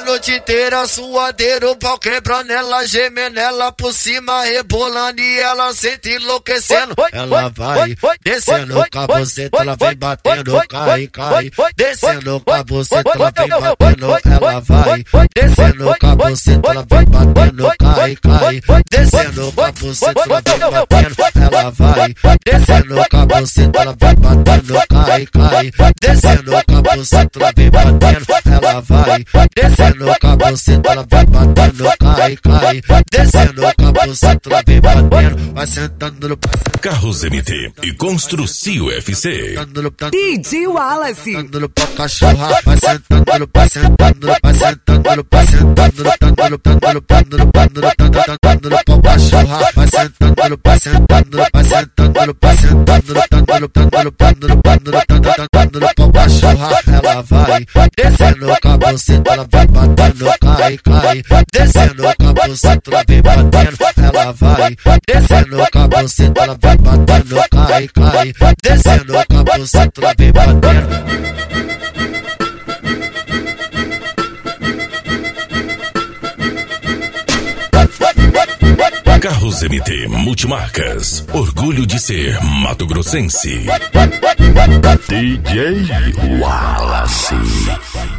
noite inteira suadeiro, pau quebrando, ela gemendo, ela por cima rebolando e ela sente enlouquecendo. Ela vai descendo com a buceta, ela vem batendo, cai. Descendo com a buceta, ela vem batendo, ela vai descendo com a buceta, ela vem batendo, cai. Descendo com a buceta, ela vem batendo, ela vai descendo com a buceta, ela vem batendo, cai. Descendo com a buceta, ela vem batendo, ela vai descendo com a buceta, ela vem batendo, cai. Descendo com a buceta, ela vem batendo, vai sentando no Carros MT e Construcio FC. DJ Wallace. Sentando pra cachorra, vai sentando no vai sentando no vai sentando no vai sentando no pra cachorra, vai sentando no vai sentando no vai sentando no vai sentando no pra cachorra, ela vai descendo com a buceta, ela vai batendo, cai. Descendo com a buceta, ela vem batendo, ela vai descendo com a buceta, ela vai batendo, cai. Descendo com a buceta, ela vem batendo. Carros MT Multimarcas, orgulho de ser mato-grossense. DJ Wallace.